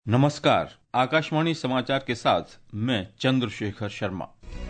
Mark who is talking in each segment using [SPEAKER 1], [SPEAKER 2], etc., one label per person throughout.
[SPEAKER 1] नमस्कार। आकाशवाणी समाचार के साथ मैं चंद्रशेखर शर्मा।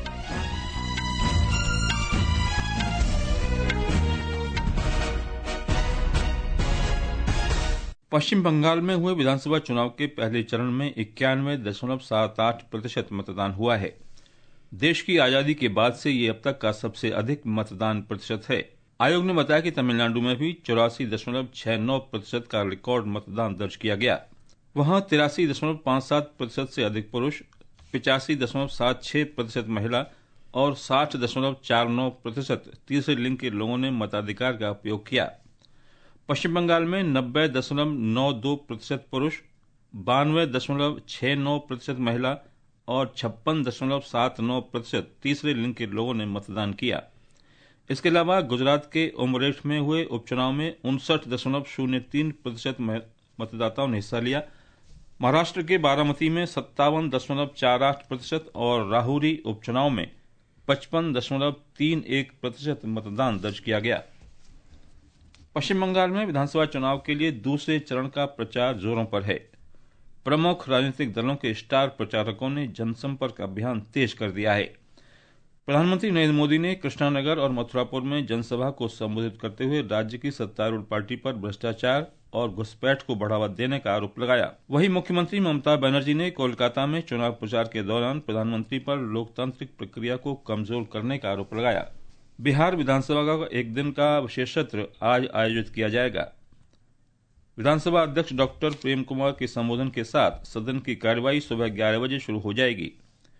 [SPEAKER 1] पश्चिम बंगाल में हुए विधानसभा चुनाव के पहले चरण में 91.78% मतदान हुआ है। देश की आजादी के बाद से ये अब तक का सबसे अधिक मतदान प्रतिशत है। आयोग ने बताया कि तमिलनाडु में भी 84.69% का रिकॉर्ड मतदान दर्ज किया गया। वहां 83.57% से अधिक पुरुष, 85.76% महिला और 60.49% तीसरे लिंग के लोगों ने मताधिकार का उपयोग किया। पश्चिम बंगाल में 90.92% पुरुष, 92.69% महिला और 56.79% तीसरे लिंग के लोगों ने मतदान किया। इसके अलावा गुजरात के उमरेठ में हुए उपचुनाव में 59.03% मतदाताओं ने हिस्सा लिया। महाराष्ट्र के बारामती में 57.48% और राहुरी उपचुनाव में 55.31% मतदान दर्ज किया गया। पश्चिम बंगाल में विधानसभा चुनाव के लिए दूसरे चरण का प्रचार जोरों पर है। प्रमुख राजनीतिक दलों के स्टार प्रचारकों ने जनसंपर्क अभियान तेज कर दिया है। प्रधानमंत्री नरेंद्र मोदी ने कृष्णानगर और मथुरापुर में जनसभा को संबोधित करते हुए राज्य की सत्तारूढ़ पार्टी पर भ्रष्टाचार और घुसपैठ को बढ़ावा देने का आरोप लगाया। वहीं मुख्यमंत्री ममता बनर्जी ने कोलकाता में चुनाव प्रचार के दौरान प्रधानमंत्री पर लोकतांत्रिक प्रक्रिया को कमजोर करने का आरोप लगाया। बिहार विधानसभा का एक दिन का विशेष सत्र आज आयोजित किया जाएगा। विधानसभा अध्यक्ष डॉक्टर प्रेम कुमार के संबोधन के साथ सदन की कार्यवाही सुबह 11 बजे शुरू हो जाएगी।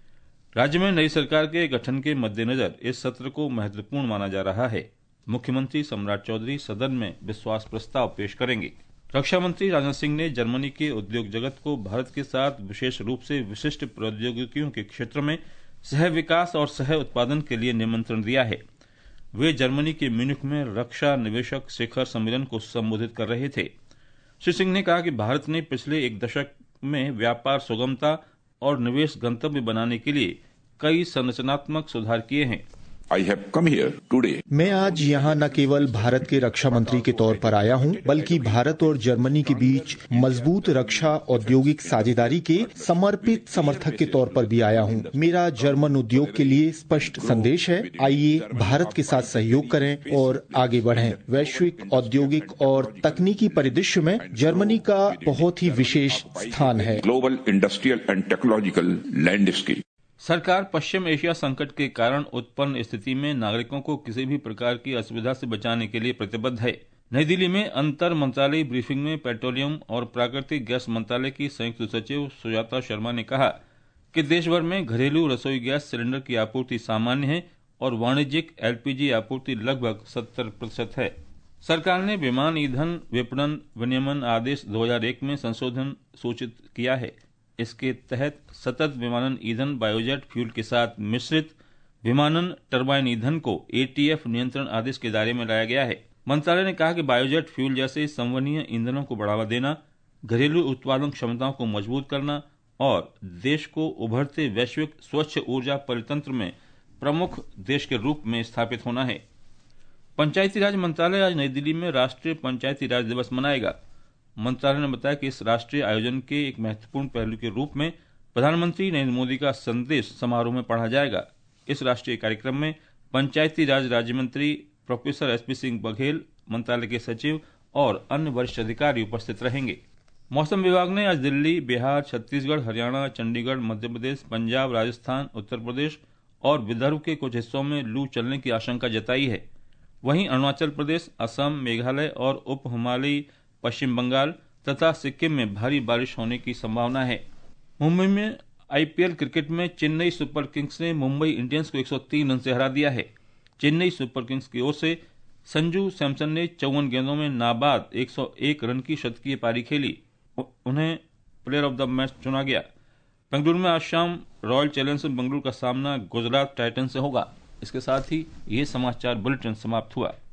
[SPEAKER 1] राज्य में नई सरकार के गठन के मद्देनजर इस सत्र को महत्वपूर्ण माना जा रहा है। मुख्यमंत्री सम्राट चौधरी सदन में विश्वास प्रस्ताव पेश करेंगे। रक्षा मंत्री राजनाथ सिंह ने जर्मनी के उद्योग जगत को भारत के साथ विशेष रूप से विशिष्ट प्रौद्योगिकियों के क्षेत्र में सह विकास और सह उत्पादन के लिए निमंत्रण दिया है। वे जर्मनी के म्यूनिख में रक्षा निवेशक शिखर सम्मेलन को संबोधित कर रहे थे। श्री सिंह ने कहा कि भारत ने पिछले एक दशक में व्यापार सुगमता और निवेश गंतव्य बनाने के लिए कई संरचनात्मक सुधार किए हैं।
[SPEAKER 2] I have come here today.
[SPEAKER 3] मैं आज यहाँ न केवल भारत के रक्षा मंत्री के तौर पर आया हूँ, बल्कि भारत और जर्मनी के बीच मजबूत रक्षा औद्योगिक साझेदारी के समर्पित समर्थक के तौर पर भी आया हूँ। मेरा जर्मन उद्योग के लिए स्पष्ट संदेश है, आइए भारत के साथ सहयोग करें और आगे बढ़ें। वैश्विक औद्योगिक और तकनीकी परिदृश्य में जर्मनी का बहुत ही विशेष स्थान है।
[SPEAKER 2] Global industrial and technological landscape.
[SPEAKER 1] सरकार पश्चिम एशिया संकट के कारण उत्पन्न स्थिति में नागरिकों को किसी भी प्रकार की असुविधा से बचाने के लिए प्रतिबद्ध है। नई दिल्ली में अंतर मंत्रालय ब्रीफिंग में पेट्रोलियम और प्राकृतिक गैस मंत्रालय की संयुक्त सचिव सुजाता शर्मा ने कहा कि देश भर में घरेलू रसोई गैस सिलेंडर की आपूर्ति सामान्य है और वाणिज्यिक एलपीजी आपूर्ति लगभग 70% है। सरकार ने विमान ईंधन विपणन विनियमन आदेश 2001 में संशोधन सूचित किया है। इसके तहत सतत विमानन ईंधन बायोजेट फ्यूल के साथ मिश्रित विमानन टरबाइन ईंधन को एटीएफ नियंत्रण आदेश के दायरे में लाया गया है। मंत्रालय ने कहा कि बायोजेट फ्यूल जैसे संवहनीय ईंधनों को बढ़ावा देना, घरेलू उत्पादन क्षमताओं को मजबूत करना और देश को उभरते वैश्विक स्वच्छ ऊर्जा परितंत्र में प्रमुख देश के रूप में स्थापित होना है। पंचायती राज मंत्रालय आज नई दिल्ली में राष्ट्रीय पंचायती राज दिवस मनाएगा। मंत्रालय ने बताया कि इस राष्ट्रीय आयोजन के एक महत्वपूर्ण पहलू के रूप में प्रधानमंत्री नरेंद्र मोदी का संदेश समारोह में पढ़ा जाएगा। इस राष्ट्रीय कार्यक्रम में पंचायती राज राज्य मंत्री प्रोफेसर एसपी सिंह बघेल, मंत्रालय के सचिव और अन्य वरिष्ठ अधिकारी उपस्थित रहेंगे। मौसम विभाग ने आज दिल्ली, बिहार, छत्तीसगढ़, हरियाणा, चंडीगढ़, मध्य प्रदेश, पंजाब, राजस्थान, उत्तर प्रदेश और विदर्भ के कुछ हिस्सों में लू चलने की आशंका जताई है। वहीं अरुणाचल प्रदेश, असम, मेघालय और उप हिमालयी पश्चिम बंगाल तथा सिक्किम में भारी बारिश होने की संभावना है। मुंबई में आईपीएल क्रिकेट में चेन्नई सुपर किंग्स ने मुंबई इंडियंस को 103 रन से हरा दिया है। चेन्नई सुपर किंग्स की ओर से संजू सैमसन ने 54 गेंदों में नाबाद 101 रन की शतकीय पारी खेली। उन्हें प्लेयर ऑफ द मैच चुना गया। बेंगलुरु में आज शाम रॉयल चैलेंजर्स बेंगलुरु का सामना गुजरात टाइटंस से होगा। इसके साथ ही ये समाचार बुलेटिन समाप्त हुआ।